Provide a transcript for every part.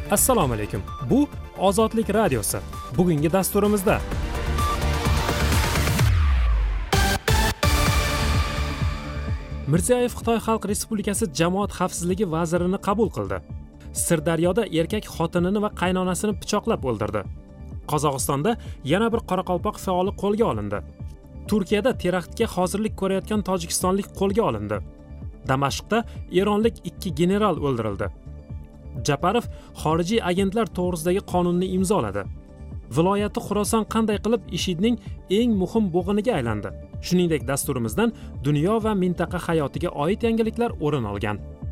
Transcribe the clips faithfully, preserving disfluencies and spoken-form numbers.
Assalomu alaykum. Bu Ozodlik radiosi. Bugungi dasturimizda Mirziyoyev Xitoy Xalq Respublikasi Jamoat xavfsizligi vazirini qabul qildi. Sirdaryoda erkak xotinini va qaynonasini pichoqlab o'ldirdi. Qozog'istonda yana bir qoraqalpoq faoli qo'lga olindi. Turkiyada teraktga hozirlik ko'rayotgan tojikistonlik qo'lga olindi. Damashqda eronlik ikki general o'ldirildi. Japarov xorijiy agentlar to'g'risidagi qonunni imzoladi. Viloyati Xuroson qanday qilib IShIDning eng muhim bo'g'iniga aylandi? Shuningdek, dasturimizdan dunyo va mintaqa hayotiga oid yangiliklar o'rin olgan.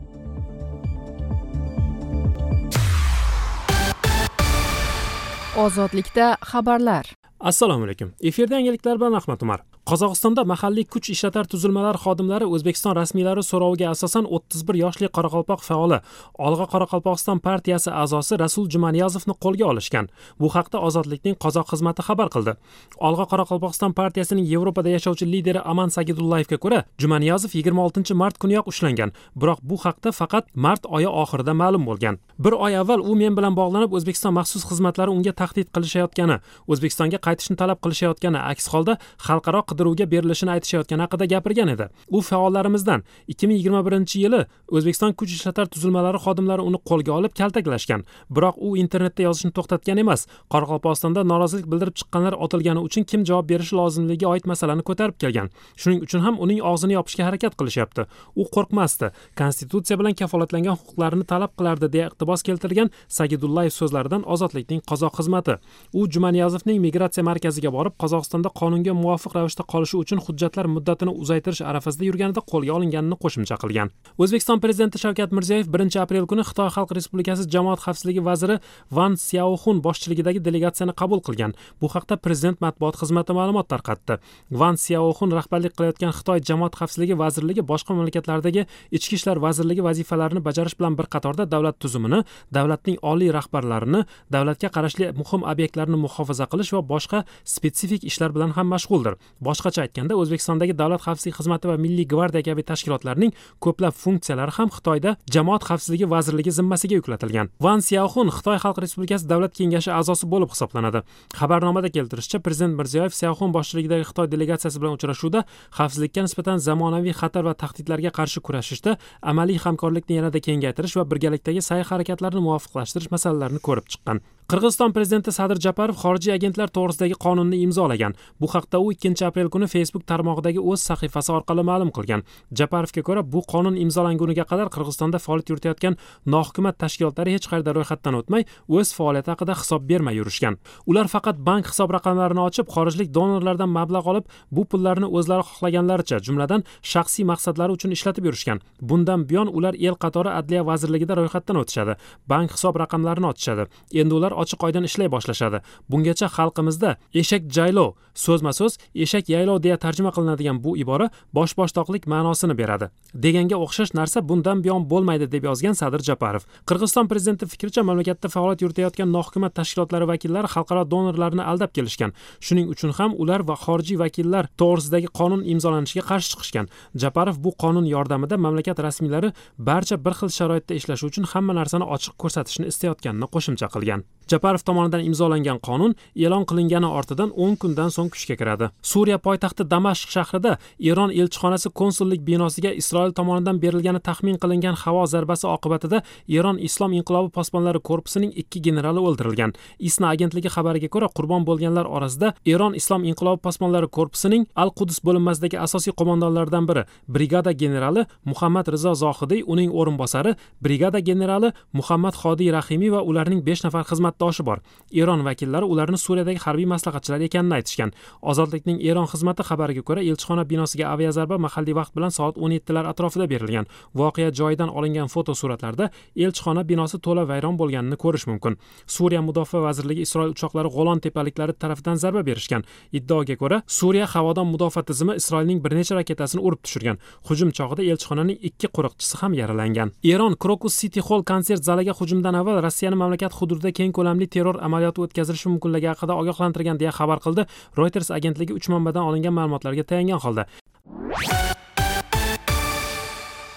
Ozodlikda xabarlar. Assalomu alaykum. Efirda yangiliklar bilan Ahmad Umar. Qozog'istonda mahalliy kuch ishlatar tuzilmalar xodimlari O'zbekiston rasmiylari so'roviga asosan o'ttiz bir yoshli qoraqalpoq faoli Olg'a Qoraqalpog'iston partiyasi a'zosi Rasul Jumaniyazovni qo'lga olishgan. Bu haqda Ozodlikning qozoq xizmati xabar qildi. Olg'a Qoraqalpog'iston partiyasining Yevropada yashovchi lideri Aman Sagidullayevga ko'ra, Jumaniyazov yigirma oltinchi mart kuniyoq ushlangan. Biroq bu haqda faqat mart oyi oxirida ma'lum bo'lgan. Bir oy avval u men bilan bog'lanib, O'zbekiston maxsus xizmatlari unga tahdid qilishayotgani, O'zbekistonga qaytishni talab qilishayotgani, aks holda xalqaro qidiruvga berilishini aytishayotgani haqida gapirgan edi. U faollarimizdan ikki ming yigirma birinchi yili O'zbekiston kuch ishlatar tuzilmalari xodimlari uni qo'lga olib kaltaklashgan. Biroq u internetda yozishni to'xtatgan emas. Qoraqalpog'istonda norozilik bildirib chiqqanlar otilgani uchun kim javob berishi lozimligiga oid masalani ko'tarib kelgan. Shuning uchun ham uning og'zini yopishga harakat qilishyapti. U qo'rqmasdi. Konstitutsiya bilan kafolatlangan huquqlarini talab qilardi deya iqtibos keltirgan Sagidullayev so'zlaridan Ozodlikning qozoq xizmati. U Jumaniyazovning migratsiya markaziga borib, Qozog'istonda qonunga muvofiq ravishda qolishi uchun hujjatlar muddatini uzaytirish arafasida yurganida qo'lga olinganini qo'shimcha qilgan. O'zbekiston prezidenti Shavkat Mirziyoyev birinchi aprel kuni Xitoy Xalq Respublikasi Jamoat xavfsizligi vaziri Van Xiaoxun boshchiligidagi delegatsiyani qabul qilgan. Bu haqda prezident matbuot xizmati ma'lumot tarqatdi. Van Xiaoxun rahbarlik qilayotgan Xitoy Jamoat xavfsizligi vazirligi boshqa mamlakatlardagi ichki ishlar vazirligi vazifalarini bajarish bilan bir qatorda davlat tuzumini, davlatning oliy rahbarlarini, davlatga qarashli muhim obyektlarni muhofaza qilish va boshqa spetsifik ishlar bilan ham mashg'uldir. Boshqacha aytganda, O'zbekistondagi davlat xavfsizlik xizmati va milliy gvardiya kabi tashkilotlarning ko'plab funksiyalari ham Xitoyda Jamoat xavfsizligi vazirligi zimmasiga yuklatilgan. Van Xiaoxun Xitoy Xalq Respublikasi davlat kengashi a'zosi bo'lib hisoblanadi. Xabarnomada keltirishicha, prezident Mirziyoyev Xiaoxun boshchiligidagi Xitoy delegatsiyasi bilan uchrashuvda xavfsizlikka nisbatan zamonaviy xatar va tahdidlarga qarshi kurashishda amaliy hamkorlikni yanada kengaytirish va birgalikdagi sa'y-harakatlarni muvofiqlashtirish masalalarini ko'rib chiqqan. Qirg'iziston prezidenti Sadir Japarov xorijiy agentlar to'g'risidagi qonunni imzolagan. Bu haqda u ikkinchi aprel kuni Facebook tarmog'idagi o'z sahifasi orqali ma'lum qilgan. Japarovga ko'ra, bu qonun imzolanguniga qadar Qirg'izistonda faoliyat yuritayotgan nohukumat tashkilotlari hech qayerda ro'yxatdan o'tmay, o'z faoliyati haqida hisob bermay yurishgan. Ular faqat bank hisob raqamlarini ochib, xorijlik donorlardan mablag' olib, bu pullarni o'zlari xohlaganlaricha, jumladan shaxsiy maqsadlari uchun ishlatib yurishgan. Bundan buyon ular el qatori Adliya vazirligida ro'yxatdan o'tishadi, bank hisob raqamlarini ochishadi. Endi ular ochiq oydin ishlay boshlashadi. Bungacha xalqimizda eshak jaylov, so'zma-so'z eshak yaylov deya tarjima qilinadigan bu ibora bosh-boshtoqlik ma'nosini beradi. Deganga o'xshash narsa bundan buyon bo'lmaydi deb yozgan Sadir Japarov. Qirg'iziston prezidenti fikricha, mamlakatda faoliyat yuritayotgan nohukumat tashkilotlari vakillari xalqaro donorlarni aldab kelishgan. Shuning uchun ham ular va xorijiy vakillar to'g'risidagi qonun imzolanishiga qarshi chiqishgan. Japarov bu qonun yordamida mamlakat rasmiylari barcha bir xil sharoitda ishlashi uchun hamma narsani ochiq ko'rsatishni istayotganini qo'shimcha qilgan. Japarov tomonidan imzolangan qonun e'lon qilingani ortidan o'n kundan so'ng kuchga kiradi. Suriya poytaxti Damashq shahrida Eron elchixonasi konsullik binosiga Isroil tomonidan berilgani taxmin qilingan havo zarbasi oqibatida Eron Islom inqilobi posbonlari korpusining ikki generali o'ldirilgan. I S N A agentligi xabariga ko'ra, qurbon bo'lganlar orasida Eron Islom inqilobi posbonlari korpusining Al-Qudus bo'linmasidagi asosiy qo'mondonlardan biri, brigada generali Muhammad Rizo Zohidiy, uning o'rinbosari brigada generali Muhammad Xodiy Rahimiy va ularning besh nafar xizmatdoshi bor. Eron vakillari ularni Suriyadagi harbiy maslahatchilar ekanini aytishgan. Ozodlikning Eron xizmati xabariga ko'ra, elchixona binosiga aviazarba mahalliy vaqt bilan soat o'n yettilar atrofida berilgan. Voqea joyidan olingan fotosuratlarda elchixona binosi to'la vayron bo'lganini ko'rish mumkin. Suriya Mudofaa vazirligi Isroil uchoqlari G'olon tepaliklari tarafidan zarba berishgan. Iddaoga ko'ra, Suriya havodan mudofaa tizimi Isroilning bir necha raketasini urib tushirgan. Hujum chog'ida elchixonaning ikki qo'riqchisi ham yaralangan. Eron Crocus City Hall konsert zaliga hujumdan avval Rossiyani mamlakat hududida keng ko'lamli terror amaliyoti o'tkazilishi mumkinligi haqida ogohlantirgan deya xabar qildi Reuters agentligi uch manbadan olingan ma'lumotlarga tayangan holda.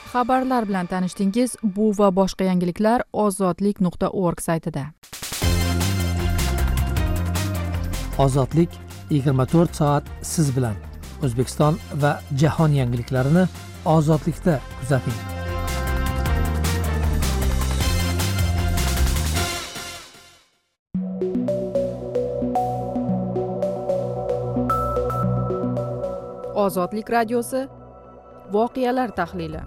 Xabarlar bilan tanishdingiz. Bu va boshqa yangiliklar ozodlik nuqta org saytida. Ozodlik yigirma to'rt soat siz bilan. O'zbekiston va jahon yangiliklarini ozodlikda kuzating. Ozodlik radiosi voqealar tahlili.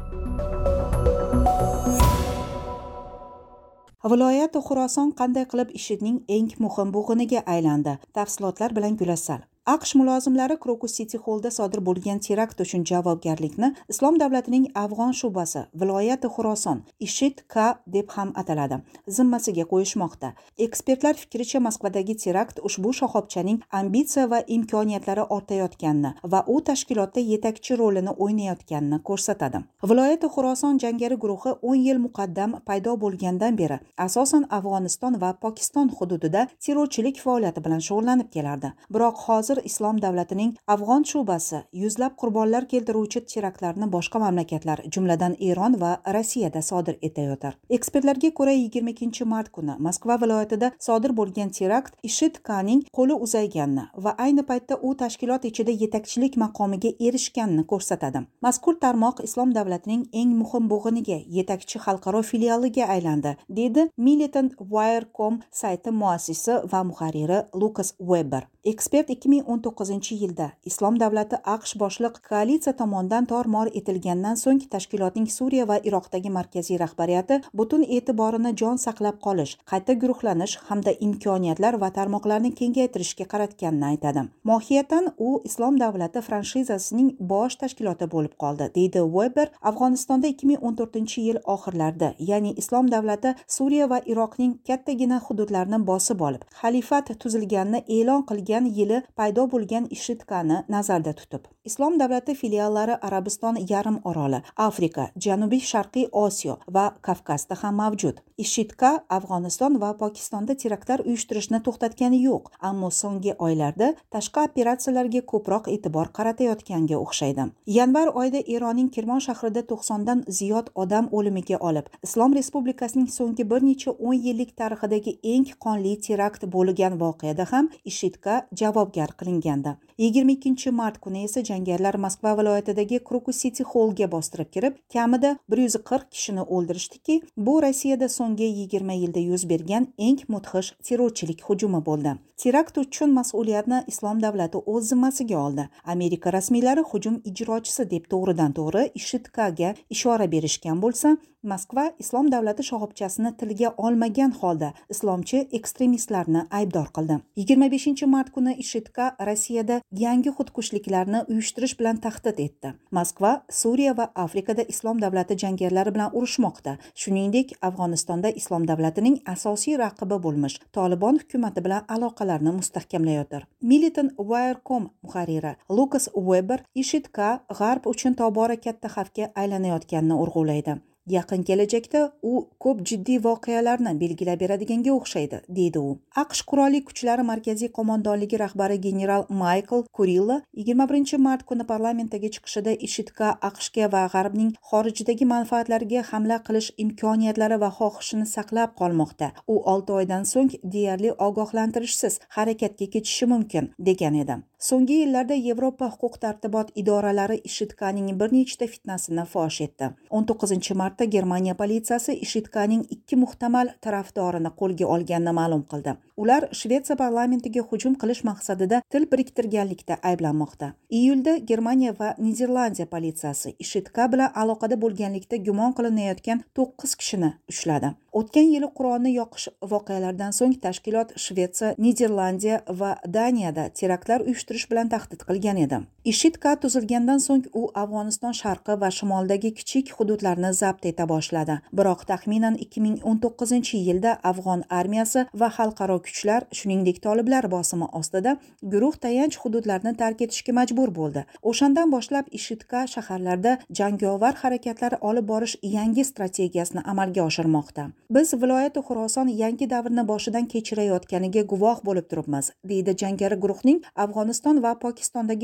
Viloyat Xuroson qanday qilib IShIDning eng muhim bo'g'iniga aylandi? Tafsilotlar bilan Gulassal. AQSh mulozimlari Crocus City Hallda sodir bo'lgan terakt uchun javobgarlikni Islom davlatining Afg'on shubasi viloyati Xuroson IShID-K deb ham ataladi, zimmasiga qo'yishmoqda. Ekspertlar fikricha Moskvadagi terakt ushbu shoxobchaning ambitsiya va imkoniyatlari ortayotganini va u tashkilotda yetakchi rolini o'ynayotganini ko'rsatadi. Viloyati Xuroson jangari guruhi o'n yil muqaddam paydo bo'lgandan beri asosan Afg'oniston va Pokiston hududida terrorchilik faoliyati bilan shug'ullanib kelardi. Biroq hozir Islom davlatining Afg'on shubasi yuzlab qurbonlar keltiruvchi teraktlarni boshqa mamlakatlar, jumladan Eron va Rossiyada sodir etayotir. Ekspertlarga ko'ra, yigirma ikkinchi mart kuni Moskva viloyatida sodir bo'lgan terakt IShID-Kning qo'li uzayganini va ayni paytda u tashkilot ichida yetakchilik maqomiga erishganini ko'rsatadi. Mazkur tarmoq Islom davlatining eng muhim bo'g'iniga, yetakchi xalqaro filialiga aylandi, dedi Militant Wire dot com sayti muassisi va muharriri Lucas Weber. Ekspert ikki ming o'n to'qqizinchi yilda Islom davlati AQSh boshliq koalitsiya tomonidan tor-mor etilgandan so'ng tashkilotning Suriya va Iroqdagi markaziy rahbariyati butun e'tiborini jon saqlab qolish, qayta guruhlanish hamda imkoniyatlar va tarmoqlarni kengaytirishga qaratganini aytadi. Mohiyatan u Islom davlati franshizasining bosh tashkiloti bo'lib qoldi, deydi Weber. Afg'onistonda ikki ming o'n to'rtinchi yil oxirlarida, ya'ni Islom davlati Suriya va Iroqning kattagina hududlarini bosib olib, xalifat tuzilganini e'lon qilgan yili paydo bo'lgan IShID-Kni nazarda tutib, Islom davlati filiallari Arabiston yarim oroli, Afrika, Janubiy Sharqiy Osiyo va Kavkazda ham mavjud. IShID-K Afg'oniston va Pokistonda teraktlar uyushtirishni to'xtatgani yo'q, ammo so'nggi oylarda tashqi operatsiyalarga ko'proq e'tibor qaratayotganga o'xshaydi. Yanvar oyida Eronning Kirmon shahrida to'qsondan ziyod odam o'limiga olib, Islom Respublikasining so'nggi bir necha o'n yillik tarixidagi eng qonli terakt bo'lgan voqeada ham IShID-K javobgar qilingandi. yigirma ikkinchi mart kuni esa jangarilar Moskva viloyatidagi Crocus City Hallga bostirib kirib, kamida bir yuz qirq kishini o'ldirishdiki, bu Rossiyada so'nggi yigirma yilda yuz bergan eng mudhish terrorchilik hujumi bo'ldi. Terakt uchun mas'uliyatni Islom davlati o'z zimmasiga oldi. Amerika rasmiylari hujum ijrochisi deb to'g'ridan-to'g'ri IShID-Kga ishora berishgan bo'lsa, Moskva Islom davlati shoxobchasini tilga olmagan holda islomchi ekstremistlarni aybdor qildi. yigirma beshinchi mart kuni IShID-K Rossiyada yangi xudkushliklarni uyushtirish bilan tahdid etdi. Moskva Suriya va Afrikada Islom davlati jangarilari bilan urushmoqda. Shuningdek, Afg'onistonda Islom davlatining asosiy raqibi bo'lmish Tolibon hukumati bilan aloqalarni mustahkamlayotir. Militant Wire dot com muharriri Lucas Weber IShID-K G'arb uchun tobora katta xavfga aylanayotganini urg'ulaydi. Yaqin kelajakda u ko'p jiddiy voqealarni belgilab beradiganga o'xshaydi, deydi u. AQSh qurolli kuchlari markaziy qo'mondonligi rahbari general Michael Kurilla yigirma birinchi mart kuni parlamentdagi chiqishida IShID-K AQShga va G'arbning xorijdagi manfaatlariga hamla qilish imkoniyatlari va xohishini saqlab qolmoqda. U olti oydan so'ng deyarli ogohlantirishsiz harakatga kechishi mumkin, degan edi. So'nggi yillarda Yevropa huquq-tartibot idoralari IShID-Kning bir nechta fitnasini fosh etdi. o'n to'qqizinchi martda Germaniya politsiyasi IShID-Kning ikki muhtamal tarafdorini qo'lga olganini ma'lum qildi. Ular Shvetsiya parlamentiga hujum qilish maqsadida til biriktirganlikda ayblanmoqda. Iyulda Germaniya va Niderlandiya politsiyasi IShID-K bilan aloqada bo'lganlikda gumon qilinayotgan to'qqiz kishini ushladi. O'tgan yili Qur'onni yoqish voqealaridan so'ng tashkilot Shvetsiya, Niderlandiya va Daniyada teraktlar uyushtirish bilan tahdid qilgan edi. IShID-K tuzilgandan so'ng u Afg'oniston sharqi va shimolidagi kichik hududlarni zabt eta boshladi. Biroq taxminan ikki ming o'n to'qqizinchi yilda Afg'on armiyasi va xalqaro kuchlar, shuningdek toliblar bosimi ostida guruh tayanch hududlarni tark etishga majbur bo'ldi. O'shandan boshlab IShID-K shaharlarda jangovar harakatlar olib borish yangi strategiyasini amalga oshirmoqda. Biz viloyati Xuroson yangi davrni boshidan kechirayotganiga guvoh bo'lib turibmiz, deydi jangari guruhning Afg'oniston va Pokistondagi harbiy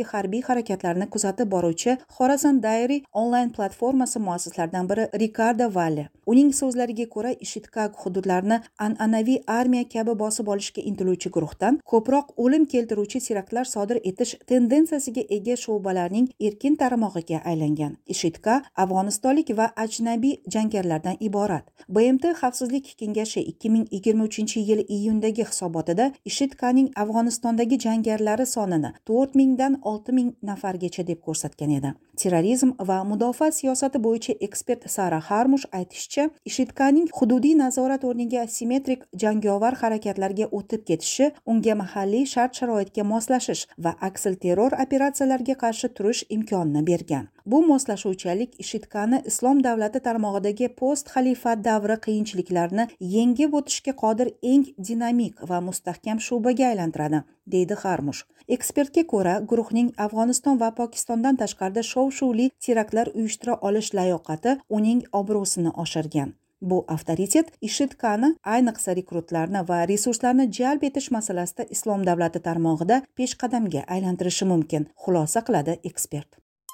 harakatlarini kuzatib boruvchi Khorasan Diary onlayn platformasi muassislaridan biri Ricardo Valle. Uning so'zlariga ko'ra, IShID-K hududlarni an'anaviy armiya kabi bosib olishga intiluvchi guruhdan ko'proq o'lim keltiruvchi teraktlar sodir etish tendensiyasiga ega sho'balarning erkin tarmog'iga aylangan. IShID-K afg'onistonlik va ajnabiy jangarilardan iborat. B M T Xavfsizlik kengashi ikki ming yigirma uchinchi yil iyundagi hisobotida IShID-Kning Afg'onistondagi jangarilar sonini to'rt mingdan olti ming nafargacha deb ko'rsatgan edi. Terrorizm va mudofaa siyosati bo'yicha ekspert Sara Harmush aytishicha, IShID-Kning hududiy nazorat o'rniga asimetrik jangovar harakatlarga o'tib ketishi unga mahalliy shart-sharoitga moslashish va aksil-terror operatsiyalariga qarshi turish imkonini bergan. Bu moslashuvchanlik IShID-Kni Islom davlati tarmog'idagi post-xalifat davri qiyinchiliklarini yengib o'tishga qodir eng dinamik va mustahkam sho'baga aylantiradi, deydi Harmush. Ekspertga ko'ra, guruhning Afg'oniston va Pokistondan tashqarida shov-shuvli teraktlar uyushtira olish layoqati uning obro'sini oshirgan. Bu avtoritet IShID-Kni ayniqsa rekrutlarni va resurslarni jalb etish masalasida Islom davlati tarmog'ida peshqadamga aylantirishi mumkin, xulosa qiladi ekspert.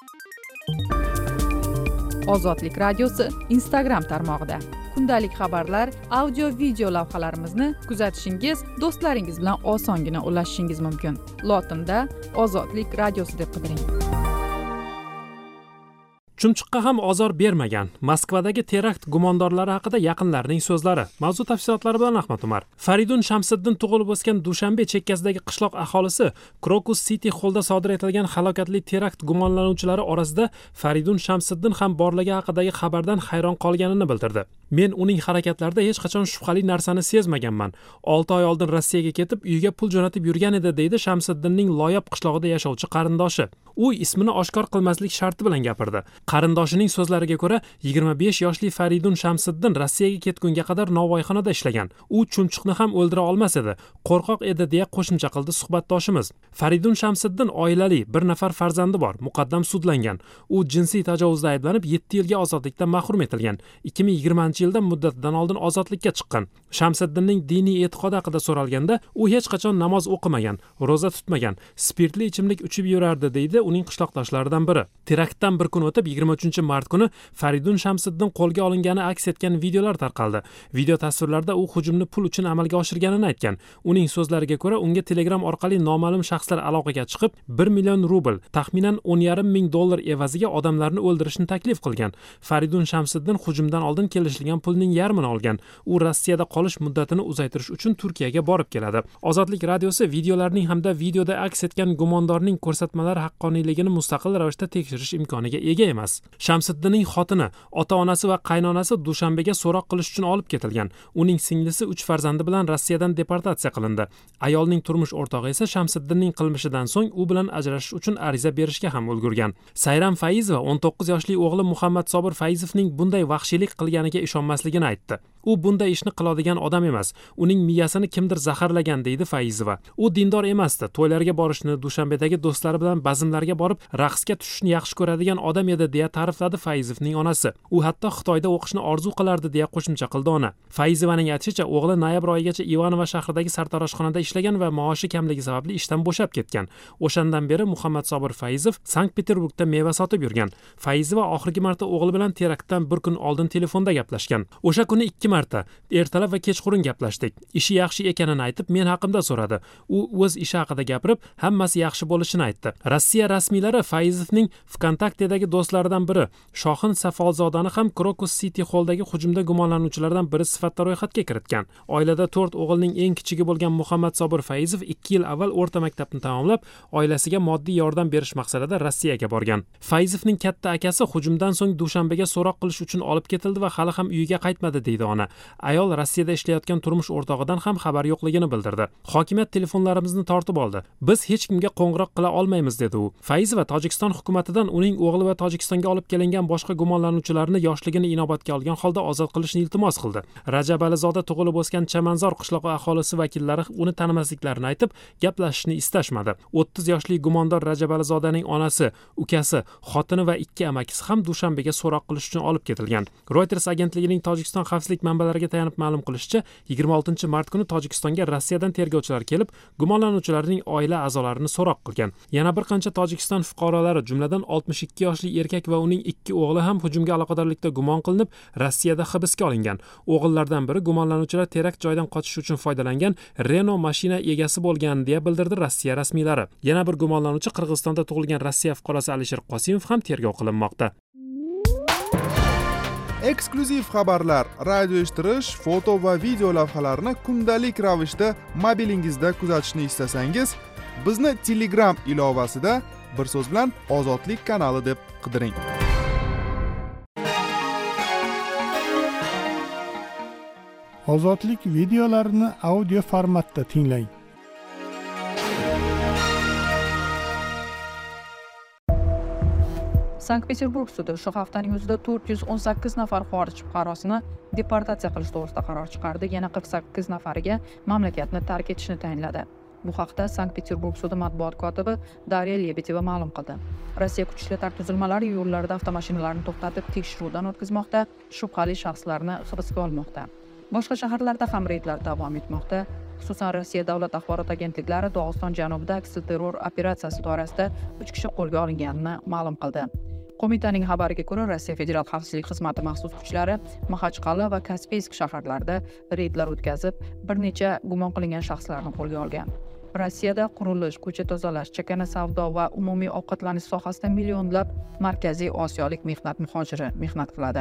Ozodlik radiosi Instagram tarmog'ida. Kundalik xabarlar, audio video lavhalarimizni kuzatishingiz, do'stlaringiz bilan osongina ulashishingiz mumkin. Lotinda Ozodlik radiosi deb qidiring. Chumchuqqa ham ozor bermagan Moskvadagi terakt gumondorlari haqida yaqinlarining so'zlari. Mavzu tafsilotlari bilan Ahmad Umar. Faridun Shamsiddin tug'ilib o'sgan Dushanbe chekkasidagi qishloq aholisi Crocus City Hallda sodir etilgan halokatli terakt gumonlanuvchilari orasida Faridun Shamsiddin ham borligi haqidagi xabardan hayron qolganini bildirdi. Men uning harakatlarida hech qachon shubhali narsani sezmaganman. olti oy oldin Rossiyaga ketib, uyiga pul jo'natib yurgan edi, deydi Shamsiddinning Loyab qishlog'ida yashovchi qarindoshi. U ismini oshkor qilmaslik sharti bilan gapirdi. Qarindoshining so'zlariga ko'ra, yigirma besh yoshli Faridun Shamsiddin Rossiyaga ketgunga qadar novvoyxonada ishlagan. U chumchuqni ham o'ldira olmas edi, qo'rqoq edi, deya qo'shimcha qildi suhbatdoshimiz. Faridun Shamsiddin oilali, bir nafar farzandi bor, muqaddam sudlangan. U jinsiy tajovuzda ayblanib yetti yilga ozodlikdan mahrum etilgan. ikki ming yigirmanchi yilda muddatidan oldin ozodlikka chiqqan. Shamsiddinning diniy e'tiqodi haqida so'ralganda, u hech qachon namoz o'qimagan, ro'za tutmagan, spirtli ichimlik ichib yurardi, deydi uning qishloqdoshlaridan biri. Teraktdan bir kun o'tib yigirma uchinchi mart kuni Faridun Shamsiddin qo'lga olingani aks etgan videolar tarqaldi. Video tasvirlarda u hujumni pul uchun amalga oshirganini aytgan. Uning so'zlariga ko'ra, unga Telegram orqali noma'lum shaxslar aloqaga chiqib, bir million rubl, taxminan o'n yarim ming dollar evaziga odamlarni o'ldirishni taklif qilgan. Faridun Shamsiddin hujumdan oldin kelishilgan pulning yarmini olgan. U Rossiyada qolish muddatini uzaytirish uchun Turkiyaga borib keladi. Ozodlik radiosi videolarning hamda videoda aks etgan gumondorning ko'rsatmalari haqqoniyligini mustaqil ravishda tekshirish imkoniga ega emas. Shamsiddinning xotini, ota-onasi va qaynonasi Dushanbega so'roq qilish uchun olib ketilgan. Uning singlisi uch farzandi bilan Rossiyadan deportatsiya qilindi. Ayolning turmush o'rtog'i esa Shamsiddinning qilmishidan so'ng u bilan ajrashish uchun ariza berishga ham ulgurgan. Sayram Faizova o'n to'qqiz yoshli o'g'li Muhammad Sobir Faizovning bunday vahshiylik qilganiga ishonmasligini aytdi. U bunday ishni qiladigan odam emas. Uning miyasini kimdir zaharlagan, deydi Faizova. U dindor emasdi. To'ylarga borishni, Dushanbedagi do'stlari bilan bazmlarga borib, raqsga tushishni yaxshi ko'radigan odam edi, deya ta'rifladi Faizovning onasi. U hatto Xitoyda o'qishni orzu qilardi, deya qo'shimcha qildi ona. Faizovaning aytishicha, o'g'li noyabr oyigacha Ivanova shahridagi sartaroshxonada ishlagan va maoshi kamligi sababli ishdan bo'shab ketgan. O'shandan beri Muhammad Sobir Faizov Sankt-Peterburgda meva sotib yurgan. Faizova oxirgi marta o'g'li bilan teraktdan bir kun oldin telefonda gaplashgan. O'sha kuni ikki marta ertalab va kechqurun gaplashdik. Ishi yaxshi ekanini aytib, men haqimda so'radi. U o'z ishi haqida gapirib, hammasi yaxshi bo'lishini aytdi. Rossiya rasmiylari Faizovning Vkontaktedagi do'stlaridan biri Shohin Safolzodani ham Crocus City Halldagi hujumda gumonlanuvchilardan biri sifatida ro'yxatga kiritgan. Oilada to'rt o'g'ilning eng kichigi bo'lgan Muhammad Sobir Faizov ikki yil avval o'rta maktabni tamomlab, oilasiga moddiy yordam berish maqsadida Rossiyaga borgan. Faizovning katta akasi hujumdan so'ng Dushanbega so'roq qilish uchun olib ketildi va hali ham uyiga qaytmadi, deydi ona. Ayol Rossiyada ishlayotgan turmush o'rtog'idan ham xabar yo'qligini bildirdi. Hokimiyat telefonlarimizni tortib oldi. Biz hech kimga qo'ng'iroq qila olmaymiz, dedi u. Faizova Tojikiston hukumatidan uning o'g'li va Tojikistonga olib kelingan boshqa gumonlanuvchilarni yoshligini inobatga olgan holda ozod qilishni iltimos qildi. Rajab Alizoda tug'ilib o'sgan Chamanzor qishlog'i aholisi vakillari uni tanimasliklarini aytib, gaplashishni istashmadi. o'ttiz yoshli gumondor Rajab Alizodaning onasi, ukasi, xotini va ikki amakisi ham Dushanbega so'roq qilish uchun olib ketilgan. Reuters agentligining Tojikiston xavfsizlik manbalariga tayanib ma'lum qilishicha, yigirma oltinchi mart kuni Tojikistonga Rossiyadan tergovchilar kelib, gumonlanuvchilarning oila a'zolarini so'roq qilgan. Yana bir qancha Tojikiston fuqarolari, jumladan oltmish ikki yoshli erkak va uning ikki o'g'li ham hujumga aloqadorlikda gumon qilinib, Rossiyada hibsga olingan. O'g'illardan biri gumonlanuvchilar terakt joyidan qochish uchun foydalangan Renault mashina egasi bo'lgan, deya bildirdi Rossiya rasmiylari. Yana bir gumonlanuvchi Qirg'izistonda tug'ilgan Rossiya fuqarosi Alisher Qosimov ham tergov qilinmoqda. Eksklyuziv xabarlar, radio eshittirish, foto va video lavhalarni kundalik ravishda mobilingizda kuzatishni istasangiz, bizni Telegram ilovasida bir so'z bilan Ozodlik kanali deb qidiring. Ozodlik videolarini audio formatda tinglang. Sankt-Peterburg sudi shu haftaning o'zida to'rt yuz o'n sakkiz nafar xorij fuqarosini deportatsiya qilish to'g'risida qaror chiqardi. Yana qirq sakkiz nafariga mamlakatni tark etishni tayinladi. Bu haqda Sankt-Peterburg sudi matbuot kotibi Darya Lebedeva ma'lum qildi. Rossiya kuch ishlatma tuzilmalari yo'llarda avtomashinalarni to'xtatib tekshiruvdan o'tkazmoqda, shubhali shaxslarni hibsga olmoqda. Boshqa shaharlarda ham reydlar davom etmoqda. Xususan, Rossiya davlat axborot agentliklari Dog'iston janubida aksilterror operatsiyasi doirasida uch kishi qo'lga olinganini ma'lum qildi. Qo'mitaning xabariga ko'ra, Rossiya Federal xavfsizlik xizmati maxsus kuchlari Maxachqal'a va Kaspiysk shaharlarida reydlar o'tkazib, bir necha gumon qilingan shaxslarni qo'lga olgan. Rossiyada qurilish, ko'cha tozalash, chakana savdo va umumiy ovqatlanish sohasida millionlab Markaziy Osiyolik mehnat muhojiri mehnat qiladi.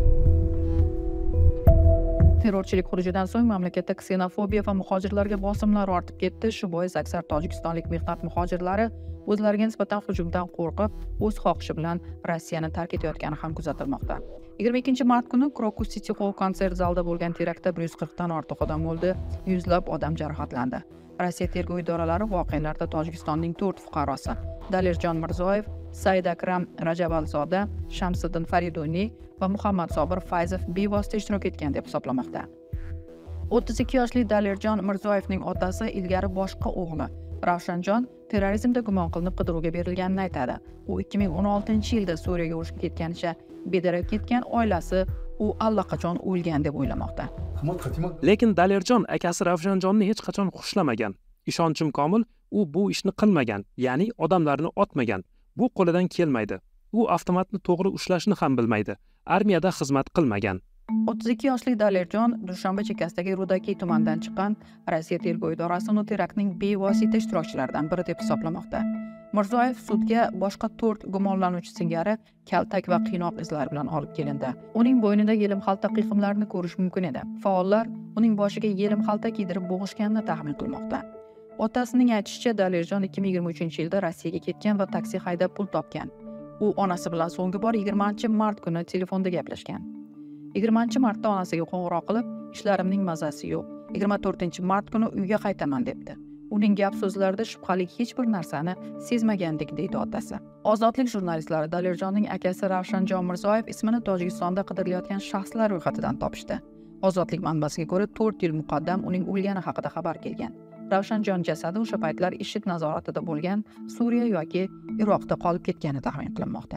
Terrorchilik xurujidan so'ng mamlakatda ksenofobiya va muhojirlarga bosimlar ortib ketdi. Shu bois aksar tojikistonlik mehnat muhojirlari o'zlariga nisbatan hujumdan qo'rqib, o'z xohishi bilan Rossiyani tark etayotgani ham kuzatilmoqda. yigirma ikkinchi mart kuni Crocus City Hall konsert zalida bo'lgan teraktda bir yuz qirq dan ortiq odam o'ldi, yuzlab odam jarohatlandi. Rossiya tergov idoralari voqealarda Tojikistonning to'rt fuqarosi Dalirjon Mirzoyev, Said Akram Rajabalzoda, Shamsiddin Faridoniy va Muhammad Sobir Fayzov bevosita ishtirok etgan deb hisoblamoqda. o'ttiz ikki yoshli Dalirjon Mirzoyevning otasi ilgari boshqa o'g'li Ravshanjon terrorizmda gumon qilinib qidiruvga berilganini aytadi. U ikki ming o'n oltinchi yilda Suriyaga urushga ketganicha bedarak ketgan, oilasi u allaqachon o'lgan deb o'ylamoqda. Lekin Dalirjon akasi Ravshanjonni hech qachon xushlamagan. Ishonchim komil, u bu ishni qilmagan, ya'ni odamlarni otmagan. Bu qo'lidan kelmaydi. U avtomatni to'g'ri ushlashni ham bilmaydi. Armiyada xizmat qilmagan. o'ttiz ikki yoshli Dalirjon Dushanba chekkasidagi Rudakiy tumanidan chiqqan. Rossiya tergov idorasi uni teraktning bevosita ishtirokchilaridan biri deb hisoblamoqda. Mirzoyev sudga boshqa to'rt gumonlanuvchi singari kaltak va qiynoq izlari bilan olib kelindi. Uning bo'ynida yelim xalta qiymlarini ko'rish mumkin edi. Faollar uning boshiga yelim xalta kiydirib bo'g'ishganini taxmin qilmoqda. Otasining aytishicha, Dalirjon ikki ming yigirma uchinchi yilda Rossiyaga ketgan va taksi haydab pul topgan. U onasi bilan so'nggi bor yigirmanchi mart kuni telefonda gaplashgan. yigirmanchi martda onasiga qo'ng'iroq qilib, ishlarimning mazasi yo'q. yigirma to'rtinchi mart kuni uyga qaytaman debdi. Uning gap so'zlarida shubhali hech bir narsani sezmagandek deydi otasi. Ozodlik jurnalistlari Dalirjonning akasi Ravshanjon Mirzoyev ismini Tojikistonda qidirilayotgan shaxslar ro'yxatidan topishdi. Ozodlik manbasiga ko'ra, to'rt yil muqaddam uning o'lgani haqida xabar kelgan. Ravshanjon jasadi o'sha paytlar IShID nazoratida bo'lgan Suriya yoki Iroqda qolib ketgani taxmin qilinmoqda.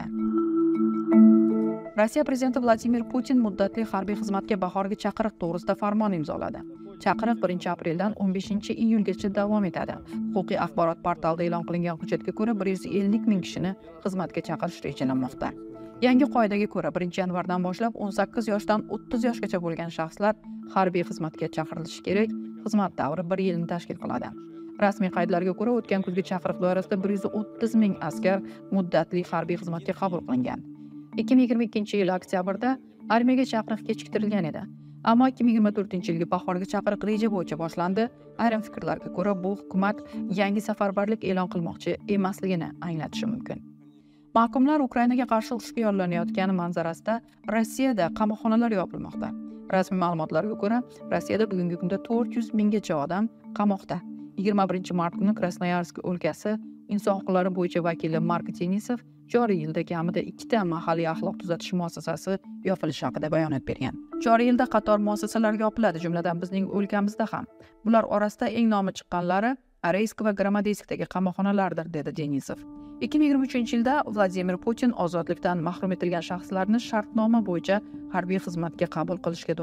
Rossiya prezidenti Vladimir Putin muddatli harbiy xizmatga bahorgi chaqiriq to'g'risida farmon imzoladi. Chaqiriq birinchi apreldan o'n beshinchi iyulgacha davom etadi. Huquqiy axborot portalida e'lon qilingan hujjatga ko'ra bir yuz ellik ming kishini xizmatga chaqirish rejalanmoqda. Yangi qoidaga ko'ra birinchi yanvardan boshlab o'n sakkiz yoshdan o'ttiz yoshgacha bo'lgan shaxslar harbiy xizmatga chaqirilishi kerak. Xizmat davri bir yilni tashkil qiladi. Rasmiy qaydlarga ko'ra, o'tgan kuzgi chaqiriq doirasida bir yuz o'ttiz ming askar muddatli harbiy xizmatga qabul qilingan. ikki ming yigirma ikkinchi yil oktyabrda armiyaga chaqiriq kechiktirilgan edi. Ammo ikki ming yigirma to'rtinchi yilgi bahorgi chaqiriq reja bo'yicha boshlandi. Ayrim fikrlarga ko'ra, bu hukumat yangi safarbarlik e'lon qilmoqchi emasligini anglatishi mumkin. Mahkumlar Ukrainaga qarshi urushga yo'llanayotgani manzarasida Rossiyada qamoqxonalar yopilmoqda. Rasmiy ma'lumotlarga ko'ra, Rossiyada bugungi kunda to'rt yuz minggacha odam qamoqda. yigirma birinchi mart kuni Krasnoyarsk o'lkasi inson huquqlari bo'yicha vakili Mark Denisov joriy yilda kamida ikkita mahalliy axloq tuzatish muassasasi yopilishi haqida bayonot bergan. Joriy yilda qator muassasalar yopiladi, jumladan bizning o'lkamizda ham. Bular orasida eng nomi chiqqanlari Areysk va Gramadeyskdagi qamoqxonalardir, dedi Denisov. ikki ming yigirma uchinchi yilda Vladimir Putin ozodlikdan mahrum etilgan shaxslarni shartnoma bo'yicha harbiy xizmatga qabul qilishga doir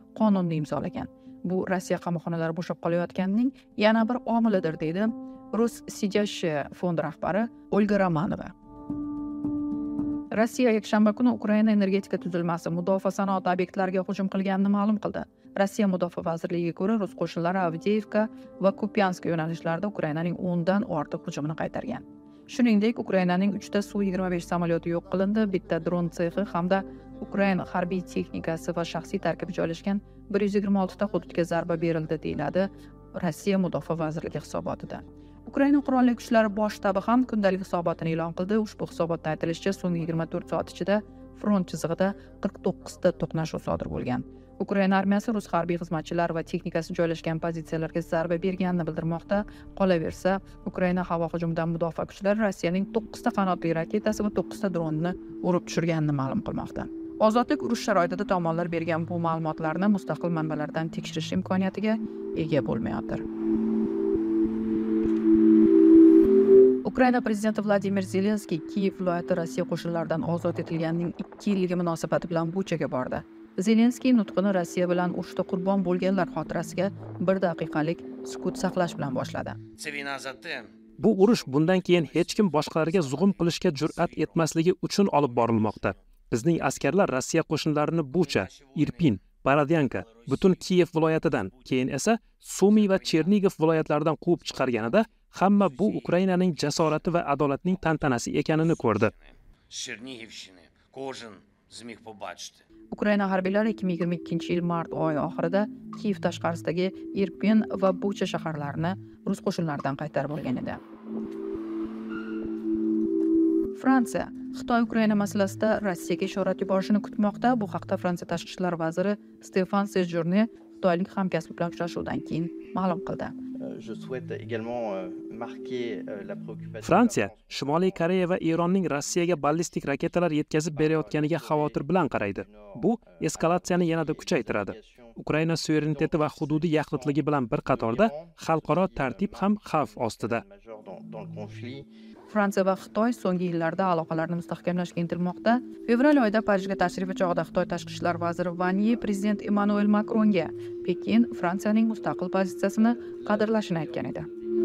qonunni imzolagan. Bu Rossiya qamoqxonalari bo'shab qolayotganining yana bir omilidir, deydi Rus Sijashi fondi rahbari Olga Romanova. Rossiya yakshanba kuni Ukraina energetika tuzilmasi mudofaa sanoat obyektlariga hujum qilganini ma'lum qildi. Rossiya mudofaa vazirligiga ko'ra, rus qo'shinlari Avdiivka va Kupiansk yo'nalishlarida Ukrainaning o'ndan ortiq hujumini qaytargan. Shuningdek, Ukrainaning uchta Su yigirma besh samolyoti yo'q qilindi, bitta dron sexi hamda Ukraina harbiy texnikasi va shaxsiy tarkibi joylashgan bir yuz yigirma olti ta hududga zarba berildi, deyiladi Rossiya mudofaa vazirligi hisobotida. Ukraina qurolli kuchlari bosh shtabi ham kundalik hisobotini e'lon qildi. Ushbu hisobotda aytilishicha, so'nggi yigirma to'rt soat ichida front chizig'ida qirq to'qqiz ta to'qnashuv sodir bo'lgan. Ukraina armiyasi rus harbiy xizmatchilari va texnikasi joylashgan pozitsiyalarga zarba berganini bildirmoqda. Qolaversa, Ukraina havo hujumidan mudofaa kuchlari Rossiyaning to'qqiz ta qanotli raketasi va to'qqiz ta dronini urib tushirganini ma'lum qilmoqda. Ozodlik urush sharoitida tomonlar bergan bu ma'lumotlarni mustaqil manbalardan tekshirish imkoniyatiga ega bo'lmayotir. Ukraina prezidenti Vladimir Zelenskiy Kiyev viloyati Rossiya qo'shinlaridan ozod etilganining ikki yilligi munosabati bilan Buchaga bordi. Zelenskiy nutqini Rossiya bilan urushda qurbon bo'lganlar xotirasiga bir daqiqalik sukut saqlash bilan boshladi. Bu urush bundan keyin hech kim boshqalarga zug'um qilishga jur'at etmasligi uchun olib borilmoqda. Bizning askarlar Rossiya qo'shinlarini Bucha, Irpin, Borodyanka, butun Kiyev viloyatidan, keyin esa Sumy va Chernigov viloyatlaridan quvib chiqarganida hamma bu Ukrainaning jasorati va adolatning tantanasi ekanini ko'rdi. Ukraina harbiylari ikki ming yigirma ikkinchi yil mart oyi oxirida Kiyev tashqarisidagi Irpin va Bucha shaharlarini rus qo'shinlaridan qaytarib olgan edi. Fransiya Xitoy Ukraina masalasida Rossiyaga ishorat yuborishini kutmoqda. Bu haqda Fransiya tashqi ishlar vaziri Stéphane Séjourné xitoylik hamkasbi bilan uchrashuvdan keyin ma'lum qildi. Fransiya Shimoliy Koreya va Eronning Rossiyaga ballistik raketalar yetkazib berayotganiga xavotir bilan qaraydi. Bu eskalatsiyani yanada kuchaytiradi. Ukraina suvereniteti va hududiy yaxlitligi bilan bir qatorda xalqaro tartib ham xavf ostida. Fransiya va Xitoy so'nggi yillarda aloqalarni mustahkamlashga intilmoqda. Fevral oyida Parijga tashrifi chog'ida Xitoy tashqi ishlar vaziri Wang Yi prezident Emmanuel Macronga Pekin Fransiyaning mustaqil pozitsiyasini qadrlashini aytgan edi.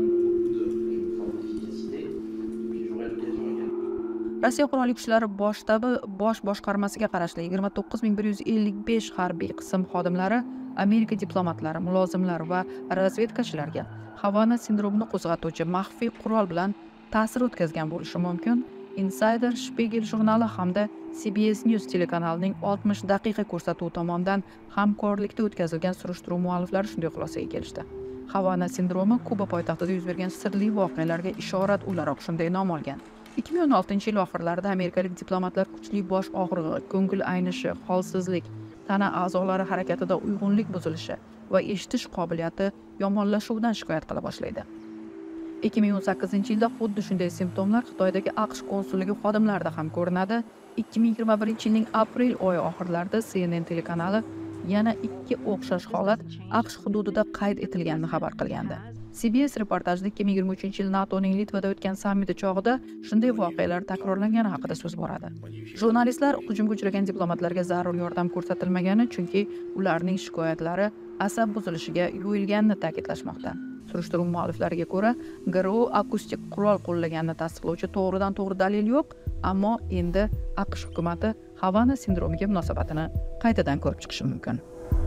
Rossiya qurolli kuchlari bosh shtabi bosh boshqarmasiga qarashli yigirma to'qqiz ming bir yuz ellik besh harbiy qism xodimlari Amerika diplomatlari, mulozimlar va razvedkachilarga Havana sindromini qo'zg'atuvchi maxfiy qurol bilan ta'sir o'tkazgan bo'lishi mumkin. Insider, Spiegel jurnali hamda C B S News telekanalining oltmish daqiqa ko'rsatuvi tomonidan hamkorlikda o'tkazilgan surishtiruv mualliflari shunday xulosaga kelishdi. Havana sindromi Kuba poytaxtida yuz bergan sirli voqealarga ishorat o'laroq shunday nom olgan. ikki ming o'n oltinchi yil oxirlarida amerikalik diplomatlar kuchli bosh og'rig'i, ko'ngil aynishi, holsizlik, tana a'zolari harakatida uyg'unlik buzilishi va eshitish qobiliyati yomonlashuvidan shikoyat qila boshlaydi. ikki ming o'n sakkizinchi yilda xuddi shunday simptomlar Xitoydagi AQSh konsulligi xodimlarida ham ko'rinadi. ikki ming yigirma birinchi yilning aprel oyi oxirlarida C N N telekanali yana ikki o'xshash holat AQSh hududida qayd etilganini xabar qilgandi. C B S reportajida ikki ming yigirma uchinchi yil NATOning Litvada o'tgan sammiti chog'ida shunday voqealar takrorlangani haqida so'z boradi. Jurnalistlar hujumga uchragan diplomatlarga zarur yordam ko'rsatilmagani, chunki ularning shikoyatlari asab buzilishiga yo'yilganini ta'kidlashmoqda. Surishtiruv mualliflariga ko'ra, G R U akustik qurol qo'llaganini tasdiqlovchi to'g'ridan-to'g'ri dalil yo'q, ammo endi AQSh hukumati Havana sindromiga munosabatini qaytadan ko'rib chiqishi mumkin.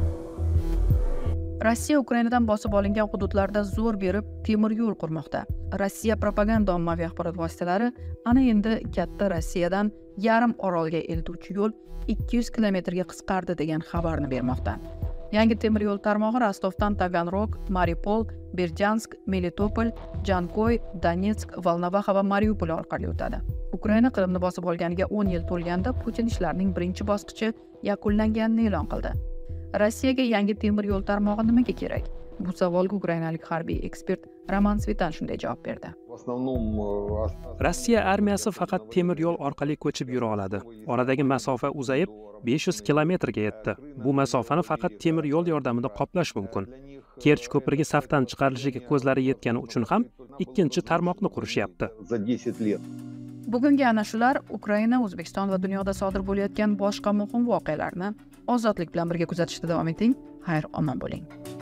Rossiya Ukrainadan bosib olingan hududlarda zo'r berib temir yo'l qurmoqda. Rossiya propaganda ommaviy axborot vositalari ana endi katta Rossiyadan yarim orolga eltuvchi yo'l ikki yuz kilometrga qisqardi degan xabarni bermoqda. Yangi temir yo'l tarmog'i Rostovdan Taganrog, Mariupol, Berdyansk, Melitopol, Jankoy, Donetsk, Volnobaxa va Mariupol orqali o'tadi. Ukraina Qrimni bosib olganiga o'n yil to'lganda Putin ishlarning birinchi bosqichi yakunlanganini e'lon qildi. Rossiyaga yangi temir yo'l tarmog'i nimaga kerak? Bu savolga ukrainalik harbiy ekspert Roman Svitan shunday javob berdi. Rossiya armiyasi faqat temir yo'l orqali ko'chib yura oladi. Oradagi masofa uzayib besh yuz kilometrga yetdi. Bu masofani faqat temir yo'l yordamida qoplash mumkin. Kerch ko'prigi safdan chiqarilishiga ko'zlari yetgani uchun ham ikkinchi tarmoqni qurishyapti. Bugungi ana shular Ukraina, O'zbekiston va dunyoda sodir bo'layotgan boshqa muhim voqealarni ozodlik bilan birga kuzatishda davom eting. Xayr, omon bo'ling.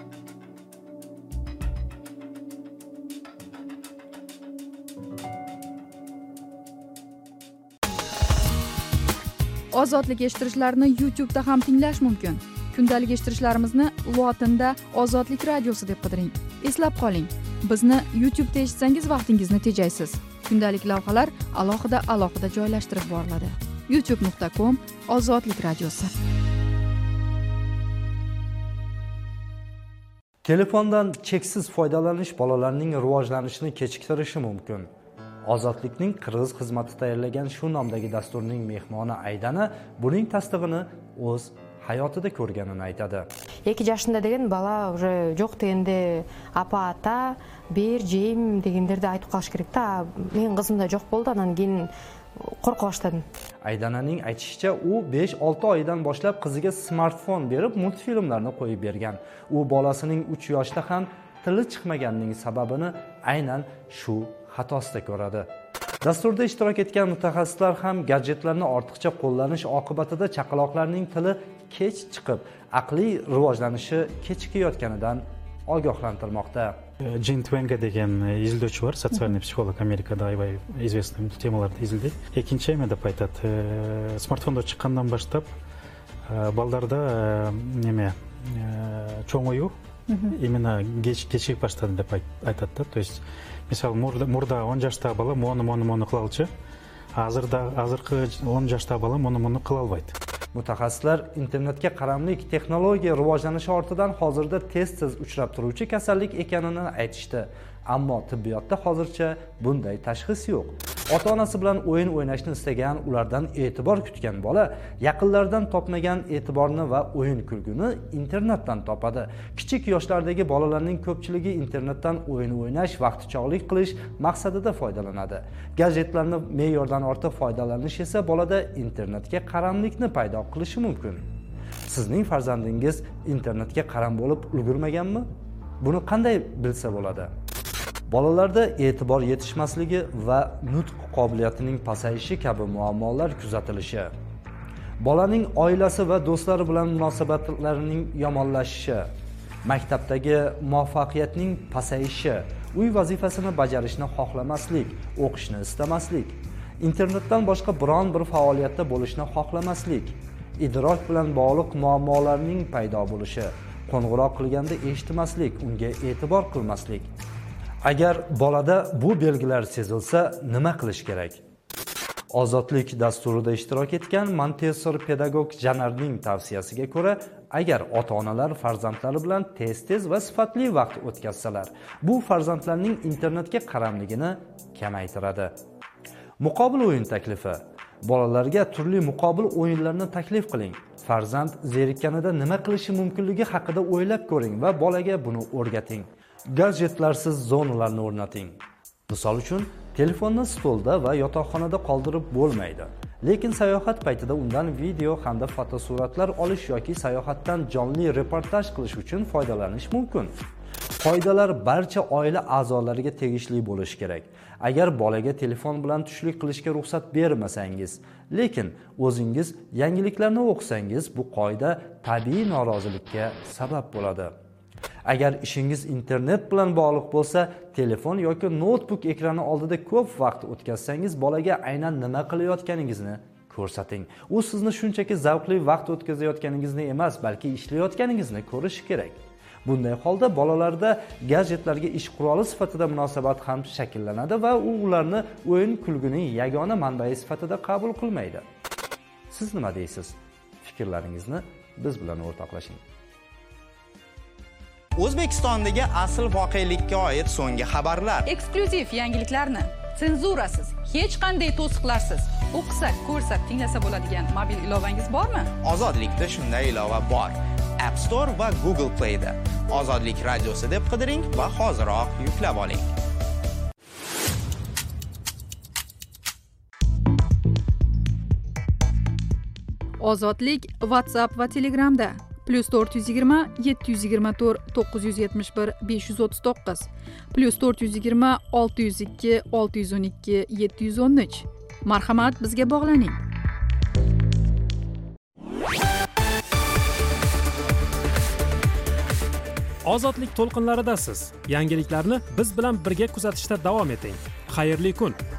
Ozodlik eshittirishlarni YouTube'da ham tinglash mumkin. Kundalik eshittirishlarimizni lotinda Ozodlik radiosi deb qidiring. Eslab qoling, bizni YouTube'da eshitsangiz vaqtingizni tejaysiz. Kundalik lavhalar alohida alohida joylashtirib boriladi. youtube nuqta com Ozodlik radiosi. Telefondan cheksiz foydalanish bolalarning rivojlanishini kechiktirishi mumkin. Ozodlikning qirg'iz xizmati tayyorlagan shu nomdagi dasturning mehmoni Aydana buning tasdig'ini o'z hayotida ko'rganini aytadi. ikki yoshында degan bala уже жоқ дегенде апа ата бер жейм дегендерди айтып калыш керек да. Менин кызымда жоқ болду, анан кийин qo'rqa boshladim. Aydananing aytishicha, u besh olti oydan boshlab qiziga smartfon berib multfilmlarni qo'yib bergan. U bolasining uch yoshda ham tili chiqmaganining sababini aynan shu xatosida ko'radi. Dasturda ishtirok etgan mutaxassislar ham gadjetlarni ortiqcha qo'llanish oqibatida chaqaloqlarning tili kech chiqib, aqliy rivojlanishi kechikayotganidan ogohlantirmoqda. Джин Твенга degan izlovchi bor, sotsiальный psixolog, Amerikada aybay известный temalarda izlaydi. Ikkinchi emada aytadi, smartfonda chiqqandan boshlab ballarda nima cho'ng'oyu именно kechikib boshladi deb aytadi. То есть misol murda o'n yoshda bola moni moni moni qilolchi, hozirda hozirgi o'n yoshda bola moni moni qila olmaydi. Mutaxassislar internetga qaramlik texnologiya rivojlanishi ortidan hozirda tez-tez uchrab turuvchi kasallik ekanini aytishdi. Ammo tibbiyotda hozircha bunday tashxis yo'q. Ota-onasi bilan o'yin o'ynashni istagan, ulardan e'tibor kutgan bola yaqinlaridan topmagan e'tiborni va o'yin kulguni internetdan topadi. Kichik yoshlardagi bolalarning ko'pchiligi internetdan o'yin o'ynash, vaqtichog'lik qilish maqsadida foydalanadi. Gadjetlarni me'yordan ortiq foydalanish esa bolada internetga qaramlikni paydo qilishi mumkin. Sizning farzandingiz internetga qaram bo'lib ulgurmaganmi? Buni qanday bilsa bo'ladi? Bolalarda e'tibor yetishmasligi va nutq qobiliyatining pasayishi kabi muammolar kuzatilishi. Bolaning oilasi va do'stlari bilan munosabatlarining yomonlashishi, maktabdagi muvaffaqiyatning pasayishi, uy vazifasini bajarishni xohlamaslik, o'qishni istamaslik, internetdan boshqa biron bir faoliyatda bo'lishni xohlamaslik, idrok bilan bog'liq muammolarning paydo bo'lishi, qo'ng'iroq qilganda eshitmaslik, unga e'tibor qilmaslik. Agar bolada bu belgilar sezilsa, nima qilish kerak? Ozodlik dasturida ishtirok etgan Montessori pedagog Janarning tavsiyasiga ko'ra, agar ota-onalar farzandlari bilan tez-tez va sifatli vaqt o'tkazsalar, bu farzandlarning internetga qaramligini kamaytiradi. Muqobil o'yin taklifi. Bolalarga turli muqobil o'yinlarni taklif qiling. Farzand zerikkanida nima qilishi mumkinligi haqida o'ylab ko'ring va bolaga buni o'rgating. Gadjetlarsiz zonalarni o'rnating. Misol uchun, telefonni stolda va yotoqxonada qoldirib bo'lmaydi. Lekin sayohat paytida undan video hamda fotosuratlar olish yoki sayohatdan jonli reportaj qilish uchun foydalanish mumkin. Qoidalar barcha oila a'zolariga tegishli bo'lishi kerak. Agar bolaga telefon bilan tushlik qilishga ruxsat bermasangiz, lekin o'zingiz yangiliklarni o'qisangiz, bu qoida tabiiy norozilikka sabab bo'ladi. Agar ishingiz internet bilan bog'liq bo'lsa, telefon yoki notebook ekrani oldida ko'p vaqt o'tkazsangiz, bolaga aynan nima qilayotganingizni ko'rsating. U sizni shunchaki zavqli vaqt o'tkazayotganingizni emas, balki ishlayotganingizni ko'rishi kerak. Bunday holda bolalarda gadjetlarga ish quroli sifatida munosabat ham shakllanadi va u ularni o'yin kulguning yagona manbai sifatida qabul qilmaydi. Siz nima deysiz? Fikrlaringizni biz bilan o'rtoqlashing. O'zbekistondagi asl voqelikka oid so'nggi xabarlar. Eksklyuziv yangiliklarni senzurasiz, hech qanday to'siqlarsiz o'qisa, ko'rsa, tinglasa bo'ladigan mobil ilovangiz bormi? Ozodlikda shunday ilova bor. App Store va Google Play da Ozodlik radiosi deb qidiring va hoziroq yuklab oling. Ozodlik WhatsApp va Telegramda plus to'rt yuz yigirma yetti yuz yigirma to'rt to'qqiz yuz yetmish bir besh yuz o'ttiz to'qqiz plus to'rt yuz yigirma olti yuz ikki olti yuz o'n ikki yetti yuz o'n uch. Marhamat, bizga bog'laning. ozodlik to'lqinlaridasiz. Yangiliklarni biz bilan birga kuzatishda davom eting. Xayrli kun.